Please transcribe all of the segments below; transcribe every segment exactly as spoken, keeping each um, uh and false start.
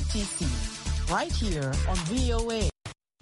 T C, right here on V O A.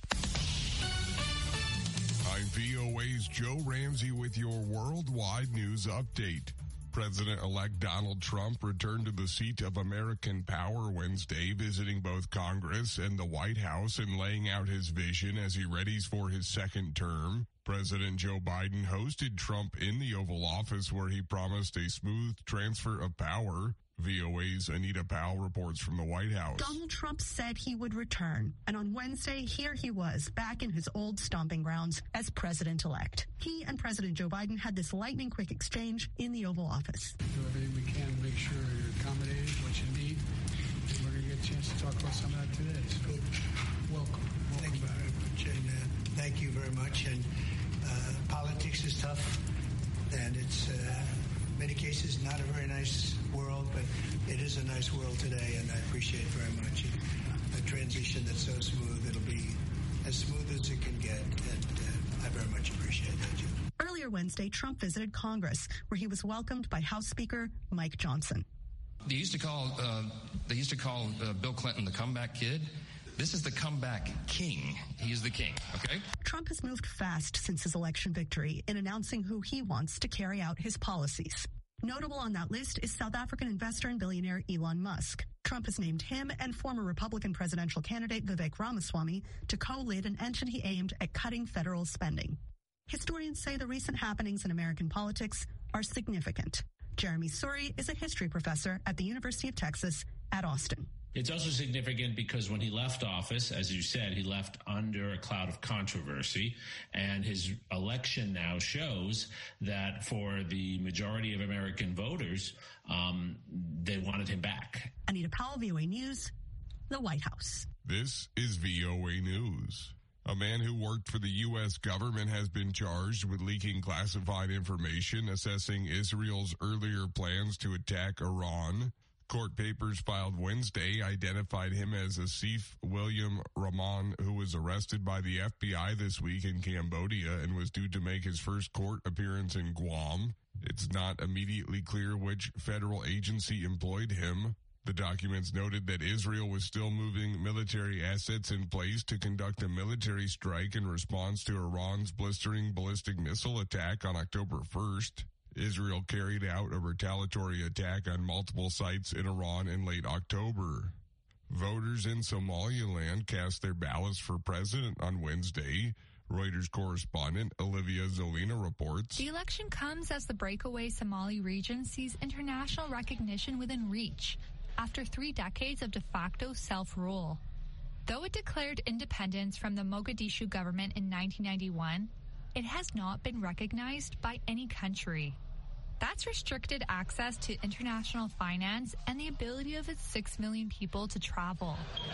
I'm V O A's Joe Ramsey with your worldwide news update. President-elect Donald Trump returned to the seat of American power Wednesday, visiting both Congress and the White House and laying out his vision as he readies for his second term. President Joe Biden hosted Trump in the Oval Office, where he promised a smooth transfer of power. V O A's Anita Powell reports from the White House. Donald Trump said he would return, and on Wednesday, here he was, back in his old stomping grounds as president-elect. He and President Joe Biden had this lightning-quick exchange in the Oval Office. Do everything we can to make sure you're accommodated, what you need. And we're going to get a chance to talk about some of that today. So good. Welcome. Welcome thank you back. very much, and uh, thank you very much. And uh, politics is tough, and it's... Uh, many cases, not a very nice world, but it is a nice world today, and I appreciate very much a transition that's so smooth. It'll be as smooth as it can get, and uh, I very much appreciate that, Jim. Earlier Wednesday, Trump visited Congress, where he was welcomed by House Speaker Mike Johnson. They used to call uh, they used to call uh, Bill Clinton the comeback kid. This is the comeback king. He is the king, okay? Trump has moved fast since his election victory in announcing who he wants to carry out his policies. Notable on that list is South African investor and billionaire Elon Musk. Trump has named him and former Republican presidential candidate Vivek Ramaswamy to co-lead an entity aimed at cutting federal spending. Historians say the recent happenings in American politics are significant. Jeremy Suri is a history professor at the University of Texas at Austin. It's also significant because when he left office, as you said, he left under a cloud of controversy, and his election now shows that for the majority of American voters, um, they wanted him back. Anita Powell, V O A News, the White House. This is V O A News. A man who worked for the U S government has been charged with leaking classified information assessing Israel's earlier plans to attack Iran. Court papers filed Wednesday identified him as Asif William Rahman, who was arrested by the F B I this week in Cambodia and was due to make his first court appearance in Guam. It's not immediately clear which federal agency employed him. The documents noted that Israel was still moving military assets in place to conduct a military strike in response to Iran's blistering ballistic missile attack on October first. Israel carried out a retaliatory attack on multiple sites in Iran in late October. Voters in Somaliland cast their ballots for president on Wednesday. Reuters correspondent Olivia Zolina reports. The election comes as the breakaway Somali region sees international recognition within reach after three decades of de facto self-rule. Though it declared independence from the Mogadishu government in nineteen ninety-one, it has not been recognized by any country. That's restricted access to international finance and the ability of its six million people to travel.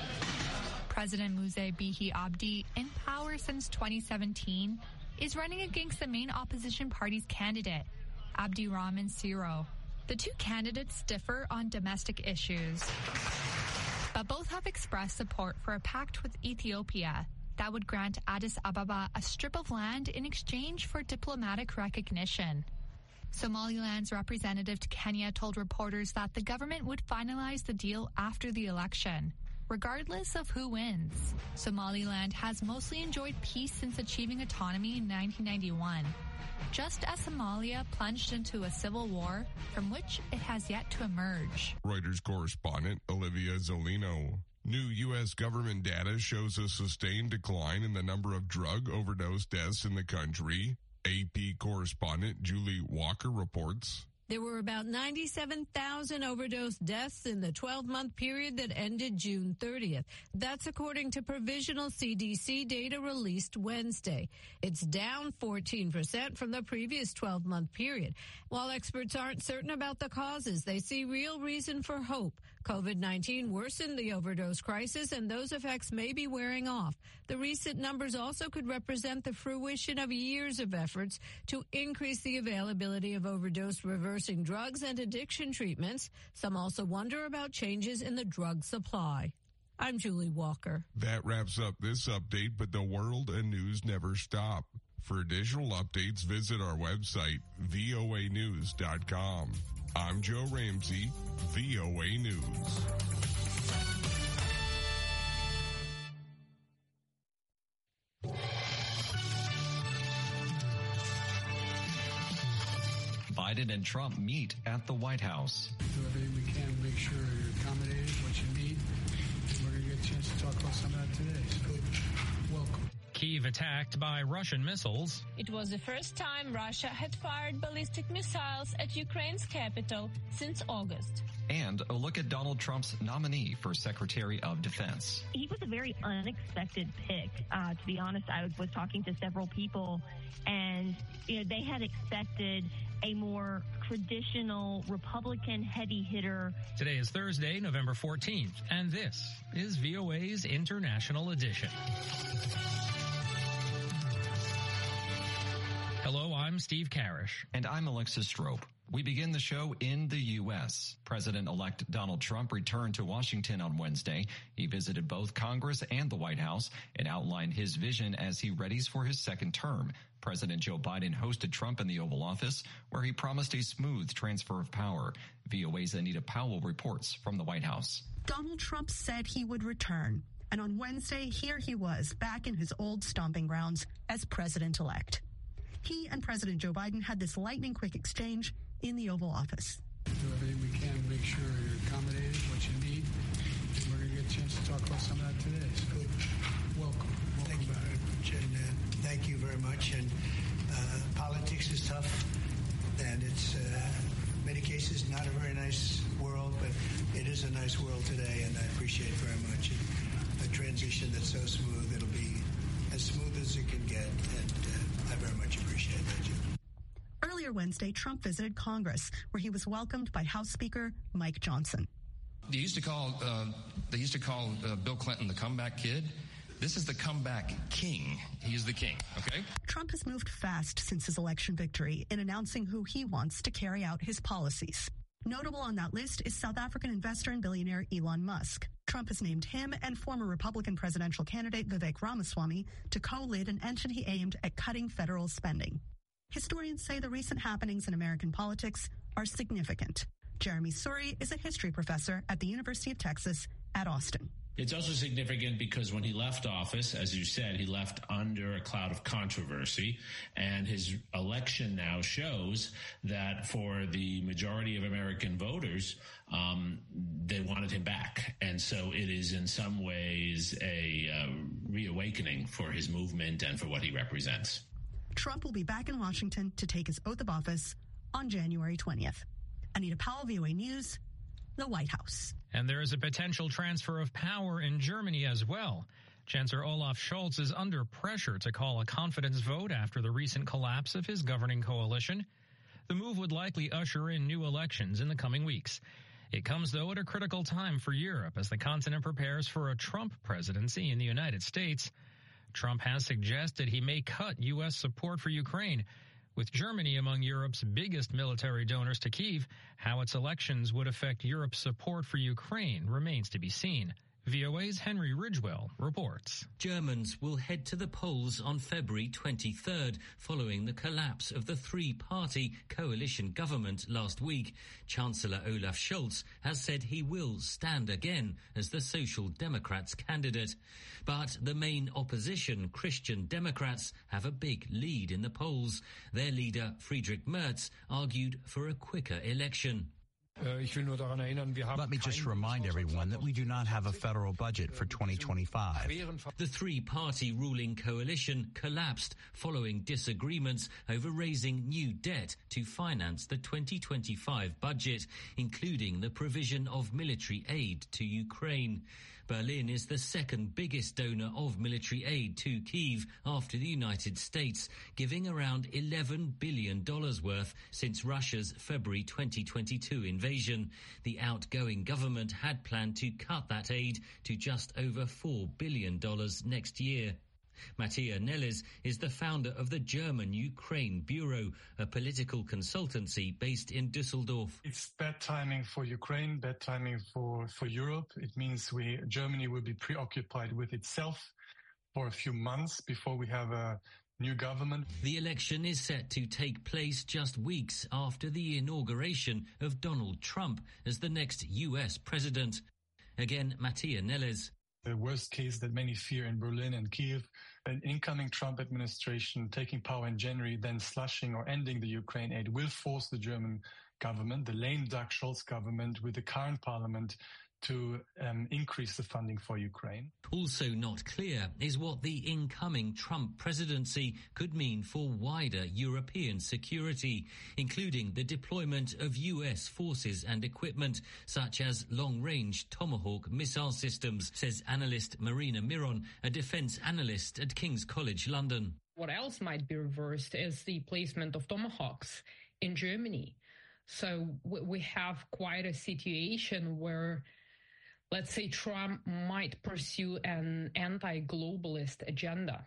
President Muse Bihi Abdi, in power since twenty seventeen, is running against the main opposition party's candidate, Abdi Rahman Siro. The two candidates differ on domestic issues, but both have expressed support for a pact with Ethiopia that would grant Addis Ababa a strip of land in exchange for diplomatic recognition. Somaliland's representative to Kenya told reporters that the government would finalize the deal after the election, regardless of who wins. Somaliland has mostly enjoyed peace since achieving autonomy in nineteen ninety-one, just as Somalia plunged into a civil war from which it has yet to emerge. Reuters correspondent Olivia Zolino. New U S government data shows a sustained decline in the number of drug overdose deaths in the country. A P correspondent Julie Walker reports. There were about ninety-seven thousand overdose deaths in the twelve-month period that ended June thirtieth. That's according to provisional C D C data released Wednesday. It's down fourteen percent from the previous twelve-month period. While experts aren't certain about the causes, they see real reason for hope. COVID nineteen worsened the overdose crisis, and those effects may be wearing off. The recent numbers also could represent the fruition of years of efforts to increase the availability of overdose reversing drugs and addiction treatments. Some also wonder about changes in the drug supply. I'm Julie Walker. That wraps up this update, but the world and news never stop. For additional updates, visit our website, V O A news dot com. I'm Joe Ramsey, V O A News. Biden and Trump meet at the White House. Do everything we can to make sure you're accommodated, what you need. We're going to get a chance to talk about some of that today. So, welcome. Kyiv attacked by Russian missiles. It was the first time Russia had fired ballistic missiles at Ukraine's capital since August. And a look at Donald Trump's nominee for Secretary of Defense. He was a very unexpected pick. Uh, to be honest, I was talking to several people, and you know, they had expected a more traditional Republican heavy hitter. Today is Thursday, November fourteenth, and this is V O A's International Edition. Hello, I'm Steve Karish. And I'm Alexis Strope. We begin the show in the U S. President-elect Donald Trump returned to Washington on Wednesday. He visited both Congress and the White House and outlined his vision as he readies for his second term. President Joe Biden hosted Trump in the Oval Office, where he promised a smooth transfer of power. V O A's Anita Powell reports from the White House. Donald Trump said he would return. And on Wednesday, here he was, back in his old stomping grounds as president-elect. He and President Joe Biden had this lightning-quick exchange in the Oval Office. Do everything we can to make sure you're accommodated, what you need. We're going to get a chance to talk about some of that today. So, welcome. Welcome thank back. You, and, uh, thank you very much. And uh, politics is tough, and it's, uh, in many cases, not a very nice world, but it is a nice world today, and I appreciate very much a transition that's so smooth. It'll be as smooth as it can get, and uh, I very much appreciate that, Jim. Earlier Wednesday, Trump visited Congress, where he was welcomed by House Speaker Mike Johnson. They used to call uh, they used to call uh, Bill Clinton the comeback kid. This is the comeback king. He is the king, okay? Trump has moved fast since his election victory in announcing who he wants to carry out his policies. Notable on that list is South African investor and billionaire Elon Musk. Trump has named him and former Republican presidential candidate Vivek Ramaswamy to co-lead an entity aimed at cutting federal spending. Historians say the recent happenings in American politics are significant. Jeremy Suri is a history professor at the University of Texas at Austin. It's also significant because when he left office, as you said, he left under a cloud of controversy, and his election now shows that for the majority of American voters, um, they wanted him back. And so it is in some ways a uh, reawakening for his movement and for what he represents. Trump will be back in Washington to take his oath of office on January twentieth. Anita Powell, V O A News, the White House. And there is a potential transfer of power in Germany as well. Chancellor Olaf Scholz is under pressure to call a confidence vote after the recent collapse of his governing coalition. The move would likely usher in new elections in the coming weeks. It comes, though, at a critical time for Europe as the continent prepares for a Trump presidency in the United States. Trump has suggested he may cut U S support for Ukraine. With Germany among Europe's biggest military donors to Kyiv, how its elections would affect Europe's support for Ukraine remains to be seen. V O A's Henry Ridgewell reports. Germans will head to the polls on February twenty-third, following the collapse of the three-party coalition government last week. Chancellor Olaf Scholz has said he will stand again as the Social Democrats' candidate. But the main opposition, Christian Democrats, have a big lead in the polls. Their leader, Friedrich Merz, argued for a quicker election. Let me just remind everyone that we do not have a federal budget for twenty twenty-five. The three-party ruling coalition collapsed following disagreements over raising new debt to finance the twenty twenty-five budget, including the provision of military aid to Ukraine. Berlin is the second biggest donor of military aid to Kyiv after the United States, giving around eleven billion dollars worth since Russia's February twenty twenty-two invasion. The outgoing government had planned to cut that aid to just over four billion dollars next year. Mattia Neles is the founder of the German Ukraine Bureau, a political consultancy based in Düsseldorf. It's bad timing for Ukraine, bad timing for, for Europe. It means we Germany will be preoccupied with itself for a few months before we have a new government. The election is set to take place just weeks after the inauguration of Donald Trump as the next U S president. Again, Mattia Neles. The worst case that many fear in Berlin and Kyiv an incoming Trump administration taking power in January, then slashing or ending the Ukraine aid, will force the German government, the lame duck Scholz government, with the current parliament, to um, increase the funding for Ukraine. Also not clear is what the incoming Trump presidency could mean for wider European security, including the deployment of U S forces and equipment such as long-range Tomahawk missile systems, says analyst Marina Miron, a defense analyst at King's College London. What else might be reversed is the placement of Tomahawks in Germany. So we have quite a situation where, let's say, Trump might pursue an anti-globalist agenda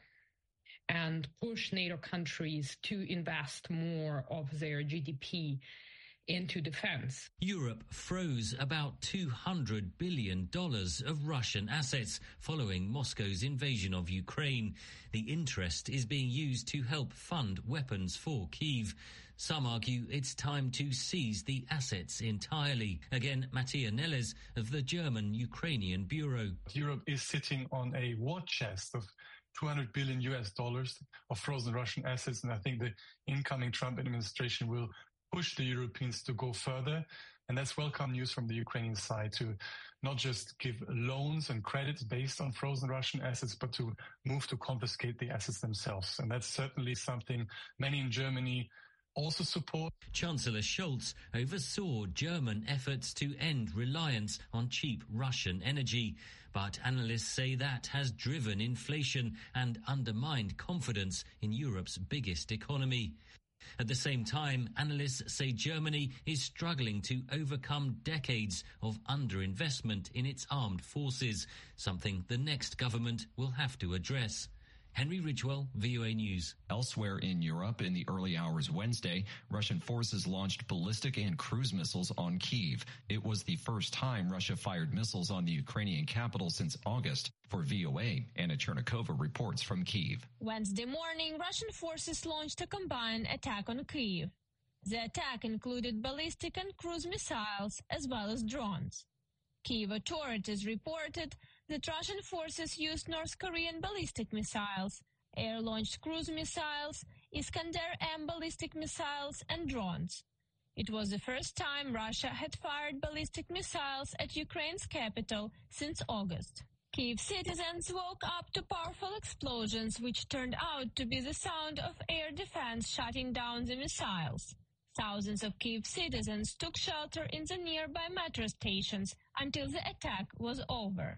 and push NATO countries to invest more of their G D P into defense. Europe froze about two hundred billion dollars of Russian assets following Moscow's invasion of Ukraine. The interest is being used to help fund weapons for Kyiv. Some argue it's time to seize the assets entirely. Again, Mattia Neles of the German-Ukrainian Bureau. Europe is sitting on a war chest of two hundred billion U S dollars of frozen Russian assets, and I think the incoming Trump administration will push the Europeans to go further. And that's welcome news from the Ukrainian side, to not just give loans and credits based on frozen Russian assets, but to move to confiscate the assets themselves. And that's certainly something many in Germany also support. Chancellor Scholz oversaw German efforts to end reliance on cheap Russian energy, but analysts say that has driven inflation and undermined confidence in Europe's biggest economy. At the same time, analysts say Germany is struggling to overcome decades of underinvestment in its armed forces, something the next government will have to address. Henry Ridgewell, V O A News. Elsewhere in Europe, in the early hours Wednesday, Russian forces launched ballistic and cruise missiles on Kyiv. It was the first time Russia fired missiles on the Ukrainian capital since August. For V O A, Anna Chernikova reports from Kyiv. Wednesday morning, Russian forces launched a combined attack on Kyiv. The attack included ballistic and cruise missiles as well as drones. Kyiv authorities reported that Russian forces used North Korean ballistic missiles, air-launched cruise missiles, Iskander-M ballistic missiles, and drones. It was the first time Russia had fired ballistic missiles at Ukraine's capital since August. Kyiv citizens woke up to powerful explosions, which turned out to be the sound of air defense shutting down the missiles. Thousands of Kyiv citizens took shelter in the nearby metro stations until the attack was over.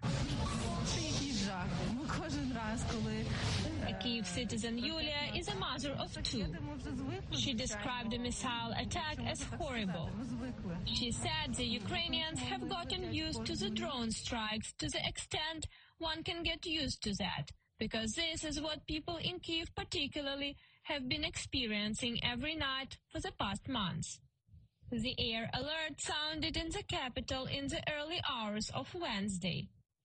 A Kyiv citizen, Yulia, is a mother of two. She described the missile attack as horrible. She said the Ukrainians have gotten used to the drone strikes to the extent one can get used to that, because this is what people in Kyiv particularly have been experiencing every night for the past months. The air alert sounded in the capital in the early hours of Wednesday.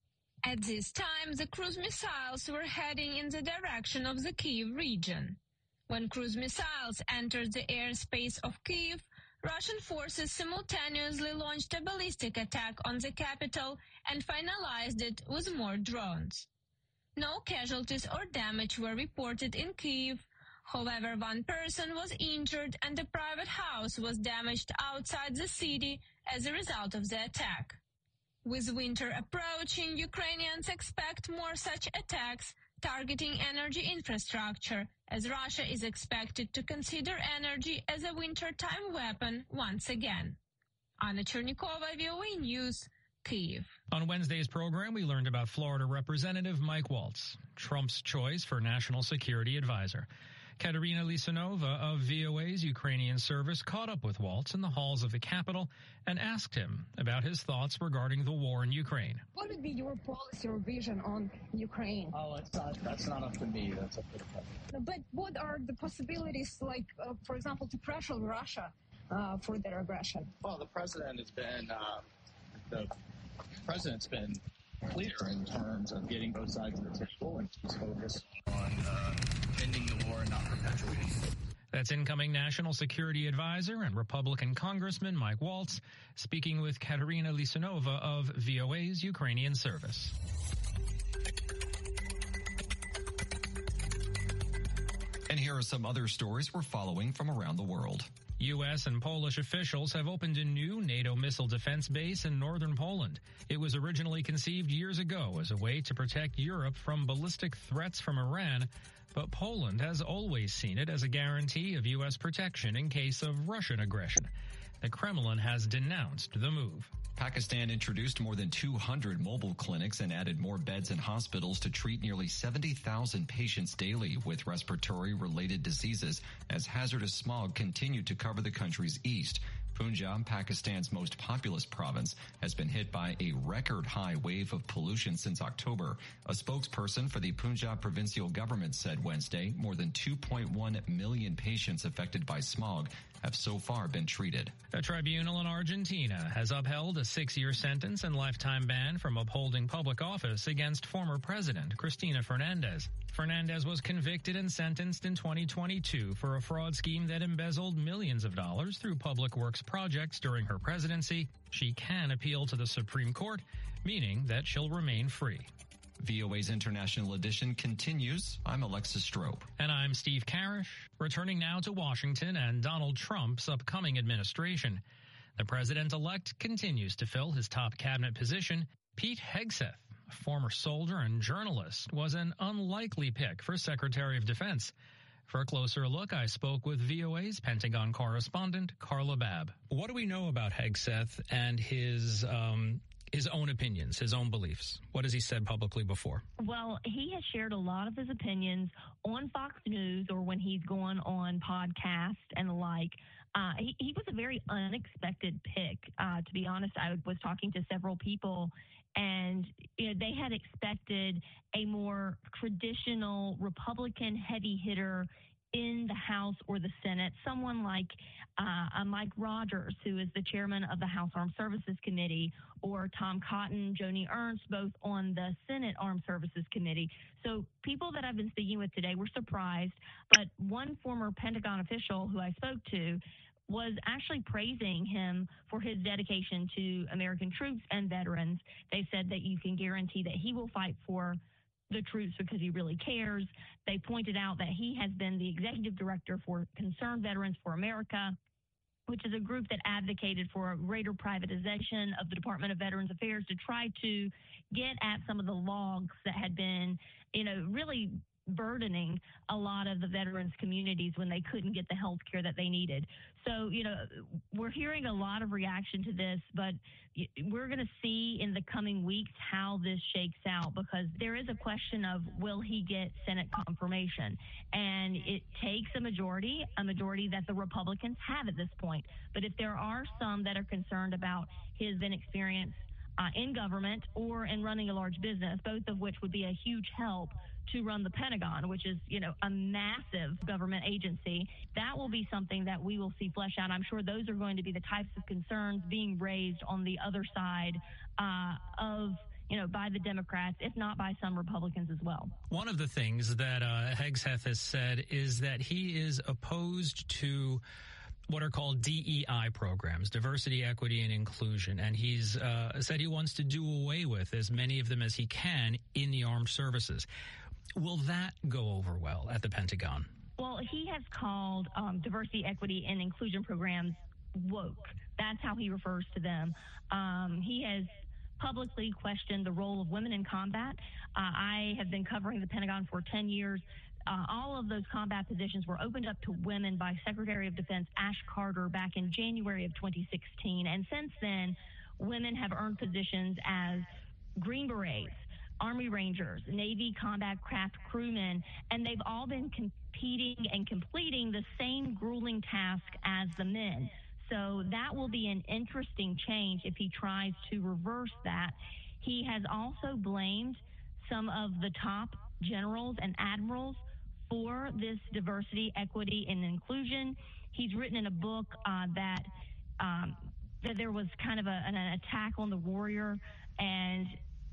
At this time, the cruise missiles were heading in the direction of the Kyiv region. When cruise missiles entered the airspace of Kyiv, Russian forces simultaneously launched a ballistic attack on the capital and finalized it with more drones. No casualties or damage were reported in Kyiv. However, one person was injured and a private house was damaged outside the city as a result of the attack. With winter approaching, Ukrainians expect more such attacks targeting energy infrastructure, as Russia is expected to consider energy as a wintertime weapon once again. Anna Chernikova, V O A News, Kyiv. On Wednesday's program, we learned about Florida Representative Mike Waltz, Trump's choice for National Security Advisor. Katerina Lisanova of V O A's Ukrainian service caught up with Waltz in the halls of the Capitol and asked him about his thoughts regarding the war in Ukraine. What would be your policy or vision on Ukraine? Oh, it's not, that's not up to me. That's up to the president. But what are the possibilities, like, uh, for example, to pressure Russia uh, for their aggression? Well, the president has been, uh, the president's been clear in terms of getting both sides of the table, and he's focused on uh, ending the war and not perpetuating it. That's incoming National Security Advisor and Republican Congressman Mike Waltz speaking with Katerina Lisanova of V O A's Ukrainian service. there are some other stories we're following from around the world. U S and Polish officials have opened a new NATO missile defense base in northern Poland. It was originally conceived years ago as a way to protect Europe from ballistic threats from Iran, but Poland has always seen it as a guarantee of U S protection in case of Russian aggression. The Kremlin has denounced the move. Pakistan introduced more than two hundred mobile clinics and added more beds in hospitals to treat nearly seventy thousand patients daily with respiratory-related diseases as hazardous smog continued to cover the country's east. Punjab, Pakistan's most populous province, has been hit by a record-high wave of pollution since October. A spokesperson for the Punjab provincial government said Wednesday more than two point one million patients affected by smog have so far been treated. A tribunal in Argentina has upheld a six-year sentence and lifetime ban from upholding public office against former President Cristina Fernandez. Fernandez was convicted and sentenced in twenty twenty-two for a fraud scheme that embezzled millions of dollars through public works projects during her presidency. She can appeal to the Supreme Court, meaning that she'll remain free. V O A's International Edition continues. I'm Alexis Strope. And I'm Steve Karish. Returning now to Washington and Donald Trump's upcoming administration. The president-elect continues to fill his top cabinet position. Pete Hegseth, a former soldier and journalist, was an unlikely pick for Secretary of Defense. For a closer look, I spoke with V O A's Pentagon correspondent, Carla Babb. What do we know about Hegseth and his um, his own opinions, his own beliefs? What has he said publicly before? Well, he has shared a lot of his opinions on Fox News or when he's gone on podcasts and the like. Uh, he, he was a very unexpected pick. Uh, to be honest, I was talking to several people, and you know, they had expected a more traditional Republican heavy hitter in the House or the Senate, someone like uh, Mike Rogers, who is the chairman of the House Armed Services Committee, or Tom Cotton, Joni Ernst, both on the Senate Armed Services Committee. So people that I've been speaking with today were surprised, but one former Pentagon official who I spoke to was actually praising him for his dedication to American troops and veterans. They said that you can guarantee that he will fight for the troops because he really cares. They pointed out that he has been the executive director for Concerned Veterans for America, which is a group that advocated for a greater privatization of the Department of Veterans Affairs to try to get at some of the logs that had been, you know, really burdening a lot of the veterans communities when they couldn't get the health care that they needed. So, you know, we're hearing a lot of reaction to this, but we're going to see in the coming weeks how this shakes out, because there is a question of, will he get Senate confirmation? And it takes a majority, a majority that the Republicans have at this point. But if there are some that are concerned about his inexperience uh, in government or in running a large business, both of which would be a huge help to run the Pentagon, which is, you know, a massive government agency, that will be something that we will see flesh out. I'm sure those are going to be the types of concerns being raised on the other side uh, of, you know, by the Democrats, if not by some Republicans as well. One of the things that uh, Hegseth has said is that he is opposed to what are called D E I programs, diversity, equity, and inclusion. And he's uh, said he wants to do away with as many of them as he can in the armed services. Will that go over well at the Pentagon? Well, he has called um, diversity, equity, and inclusion programs woke. That's how he refers to them. Um, he has publicly questioned the role of women in combat. Uh, I have been covering the Pentagon for ten years. Uh, all of those combat positions were opened up to women by Secretary of Defense Ash Carter back in January of twenty sixteen. And since then, women have earned positions as Green Berets, Army Rangers, Navy combat craft crewmen, and they've all been competing and completing the same grueling task as the men. So that will be an interesting change if he tries to reverse that. He has also blamed some of the top generals and admirals for this diversity, equity, and inclusion. He's written in a book uh, that um, that there was kind of a, an attack on the warrior, and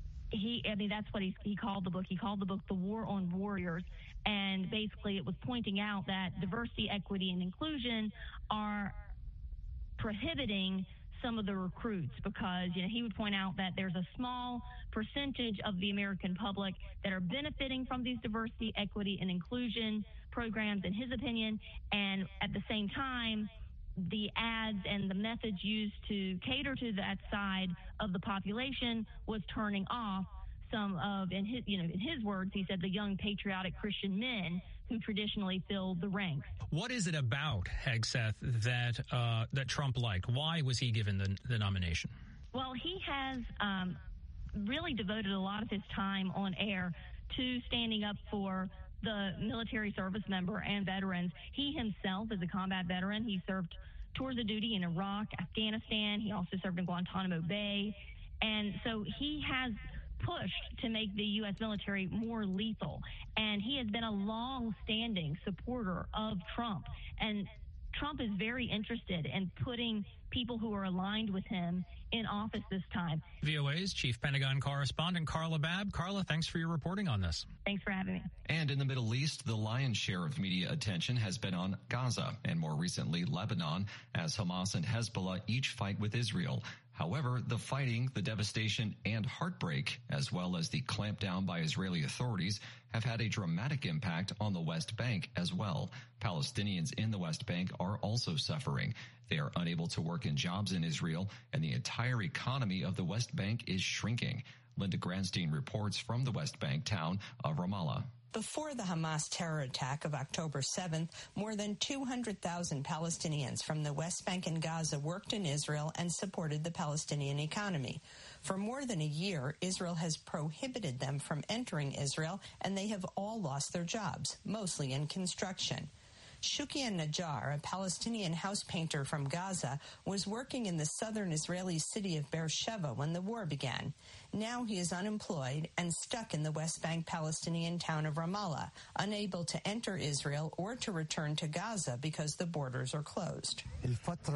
he, I mean, that's what he, he called the book. He called the book The War on Warriors, and basically it was pointing out that diversity, equity, and inclusion are prohibiting some of the recruits, because, you know, he would point out that there's a small percentage of the American public that are benefiting from these diversity, equity, and inclusion programs, in his opinion, and at the same time, the ads and the methods used to cater to that side of the population was turning off some of, in his, you know, in his words, he said, the young patriotic Christian men who traditionally filled the ranks. What is it about, Hegseth, that uh, that Trump liked? Why was he given the, the nomination? Well, he has um, really devoted a lot of his time on air to standing up for the military service member and veterans. He himself is a combat veteran. He served tours of duty in Iraq, Afghanistan. He also served in Guantanamo Bay. And so he has pushed to make the U S military more lethal. And he has been a long-standing supporter of Trump. And Trump is very interested in putting people who are aligned with him in office this time. V O A's Chief Pentagon Correspondent Carla Babb. Carla, thanks for your reporting on this. Thanks for having me. And in the Middle East, the lion's share of media attention has been on Gaza and more recently Lebanon, as Hamas and Hezbollah each fight with Israel. However, the fighting, the devastation, and heartbreak, as well as the clampdown by Israeli authorities, have had a dramatic impact on the West Bank as well. Palestinians in the West Bank are also suffering. They are unable to work in jobs in Israel, and the entire economy of the West Bank is shrinking. Linda Granstein reports from the West Bank town of Ramallah. Before the Hamas terror attack of October seventh, more than two hundred thousand Palestinians from the West Bank and Gaza worked in Israel and supported the Palestinian economy. For more than a year, Israel has prohibited them from entering Israel, and they have all lost their jobs, mostly in construction. Shukian Najjar, a Palestinian house painter from Gaza, was working in the southern Israeli city of Beersheba when the war began. Now he is unemployed and stuck in the West Bank Palestinian town of Ramallah, unable to enter Israel or to return to Gaza because the borders are closed. Before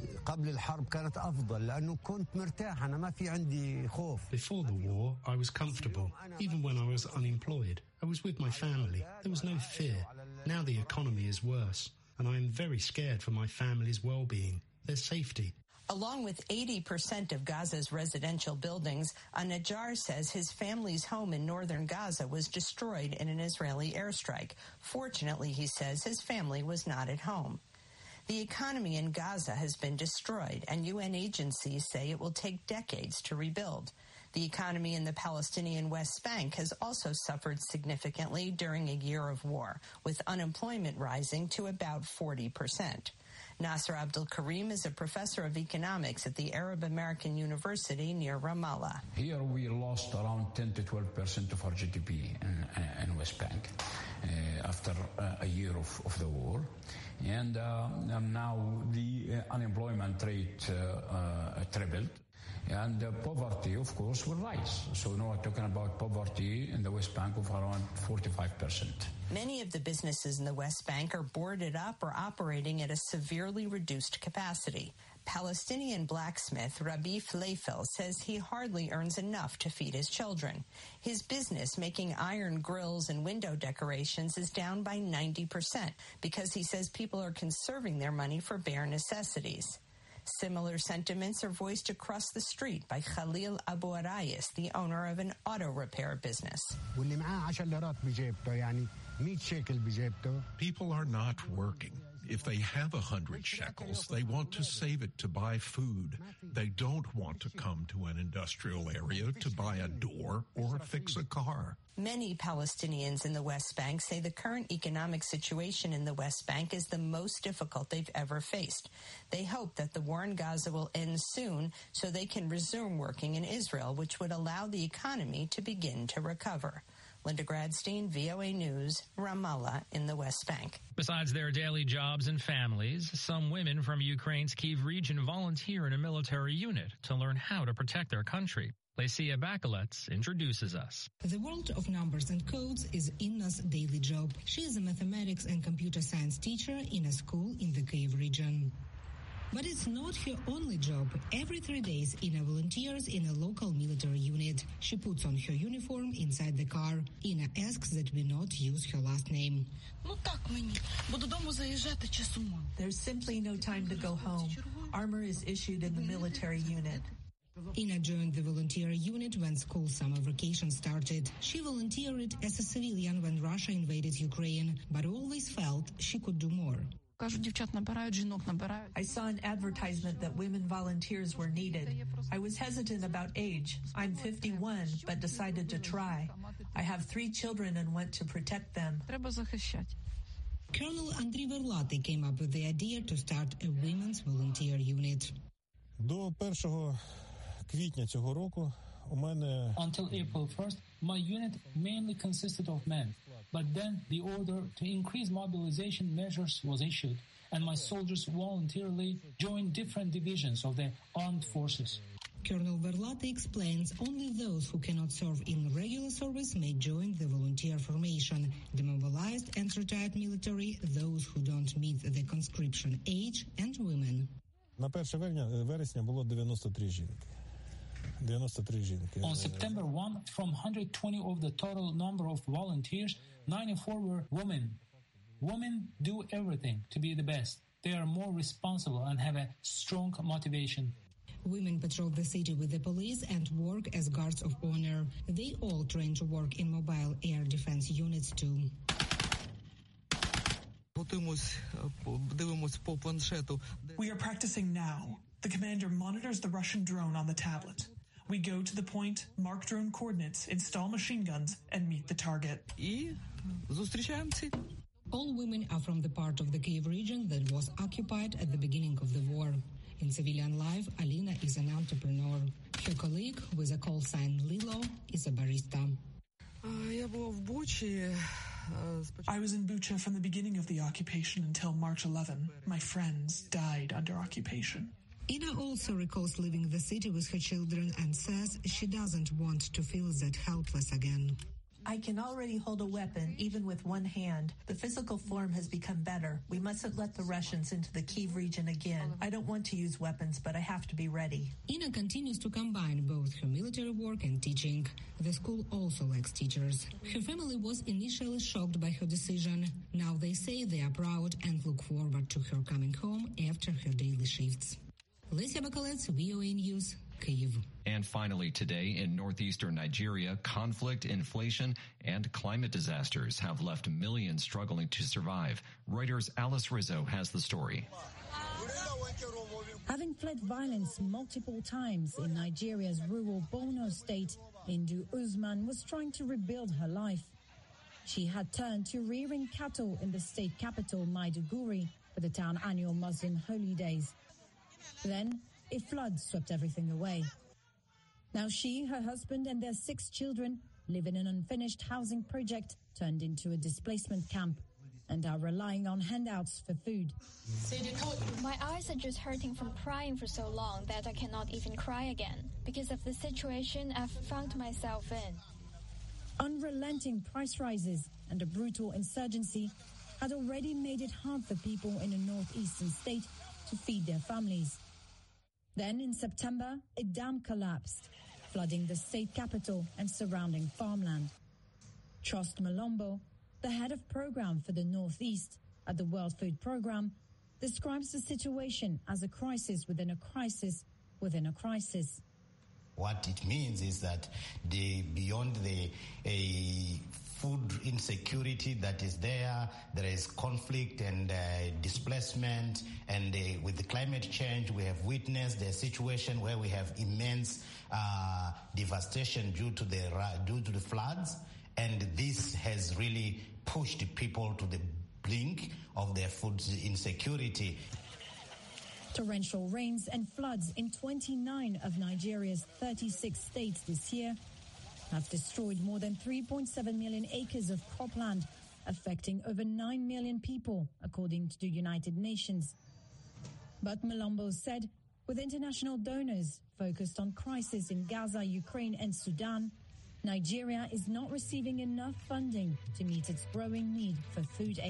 the war, I was comfortable, even when I was unemployed. I was with my family. There was no fear. Now the economy is worse, and I am very scared for my family's well-being, their safety. Along with eighty percent of Gaza's residential buildings, Najjar says his family's home in northern Gaza was destroyed in an Israeli airstrike. Fortunately, he says, his family was not at home. The economy in Gaza has been destroyed, and U N agencies say it will take decades to rebuild. The economy in the Palestinian West Bank has also suffered significantly during a year of war, with unemployment rising to about forty percent. Nasser Abdul Karim is a professor of economics at the Arab American University near Ramallah. Here we lost around ten to twelve percent of our G D P in, in West Bank uh, after uh, a year of, of the war. And uh, now the uh, unemployment rate uh, uh, tripled. And uh, poverty, of course, will rise. So now we're talking about poverty in the West Bank of around forty-five percent. Many of the businesses in the West Bank are boarded up or operating at a severely reduced capacity. Palestinian blacksmith Rabbi Fleifel says he hardly earns enough to feed his children. His business, making iron grills and window decorations, is down by ninety percent because he says people are conserving their money for bare necessities. Similar sentiments are voiced across the street by Khalil Abu Arayis, the owner of an auto repair business. People are not working. If they have a hundred shekels, they want to save it to buy food. They don't want to come to an industrial area to buy a door or fix a car. Many Palestinians in the West Bank say the current economic situation in the West Bank is the most difficult they've ever faced. They hope that the war in Gaza will end soon so they can resume working in Israel, which would allow the economy to begin to recover. Linda Gradstein, V O A News, Ramallah in the West Bank. Besides their daily jobs and families, some women from Ukraine's Kyiv region volunteer in a military unit to learn how to protect their country. Lesia Bakalets introduces us. The world of numbers and codes is Inna's daily job. She is a mathematics and computer science teacher in a school in the Kyiv region. But it's not her only job. Every three days, Inna volunteers in a local military unit. She puts on her uniform inside the car. Inna asks that we not use her last name. There's simply no time to go home. Armor is issued in the military unit. Ina joined the volunteer unit when school summer vacation started. She volunteered as a civilian when Russia invaded Ukraine, but always felt she could do more. I saw an advertisement that women volunteers were needed. I was hesitant about age. I'm fifty-one, but decided to try. I have three children and want to protect them. Colonel Andriy Verlati came up with the idea to start a women's volunteer unit. До першого квітня цього року у мене Until April first, my unit mainly consisted of men. But then the order to increase mobilization measures was issued, and my soldiers voluntarily joined different divisions of the armed forces. Colonel Verlati explains only those who cannot serve in regular service may join the volunteer formation. Demobilized and retired military, those who don't meet the conscription age, and women. На перше вересня було дев'яносто три жінки. дев'яносто три жінки. On September first, from one hundred twenty of the total number of volunteers, ninety-four were women. Women do everything to be the best. They are more responsible and have a strong motivation. Women patrol the city with the police and work as guards of honor. They all train to work in mobile air defense units too. We are practicing now. The commander monitors the Russian drone on the tablet. We go to the point, mark drone coordinates, install machine guns, and meet the target. All women are from the part of the Kyiv region that was occupied at the beginning of the war. In civilian life, Alina is an entrepreneur. Her colleague, with a call sign Lilo, is a barista. I was in Bucha from the beginning of the occupation until March eleventh. My friends died under occupation. Ina also recalls leaving the city with her children and says she doesn't want to feel that helpless again. I can already hold a weapon, even with one hand. The physical form has become better. We mustn't let the Russians into the Kyiv region again. I don't want to use weapons, but I have to be ready. Ina continues to combine both her military work and teaching. The school also lacks teachers. Her family was initially shocked by her decision. Now they say they are proud and look forward to her coming home after her daily shifts. Lesia Bakalets, V O A News, Kyiv. And finally today, in northeastern Nigeria, conflict, inflation, and climate disasters have left millions struggling to survive. Reuters' Alice Rizzo has the story. Having fled violence multiple times in Nigeria's rural Borno state, Indu Usman was trying to rebuild her life. She had turned to rearing cattle in the state capital, Maiduguri, for the town annual Muslim holy days. Then, a flood swept everything away. Now she, her husband, and their six children live in an unfinished housing project turned into a displacement camp and are relying on handouts for food. My eyes are just hurting from crying for so long that I cannot even cry again because of the situation I've found myself in. Unrelenting price rises and a brutal insurgency had already made it hard for people in a northeastern state to feed their families. Then in September, a dam collapsed, flooding the state capital and surrounding farmland. Trost Malombo, the head of program for the Northeast at the World Food Programme, describes the situation as a crisis within a crisis within a crisis. What it means is that the beyond the a food insecurity that is there, there is conflict and uh, displacement, and uh, with the climate change, we have witnessed a situation where we have immense uh, devastation due to the due to the floods, and this has really pushed people to the brink of their food insecurity. Torrential rains and floods in twenty-nine of Nigeria's thirty-six states this year have destroyed more than three point seven million acres of cropland, affecting over nine million people, according to the United Nations. But Malombo said, with international donors focused on crisis in Gaza, Ukraine and Sudan, Nigeria is not receiving enough funding to meet its growing need for food aid.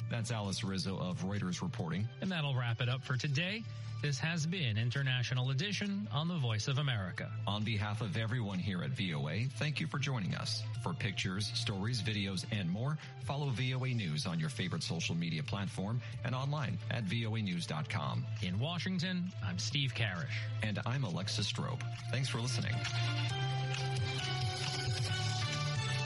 That's Alice Rizzo of Reuters reporting. And that'll wrap it up for today. This has been International Edition on the Voice of America. On behalf of everyone here at V O A, thank you for joining us. For pictures, stories, videos, and more, follow V O A News on your favorite social media platform and online at V O A news dot com. In Washington, I'm Steve Karish. And I'm Alexis Strope. Thanks for listening.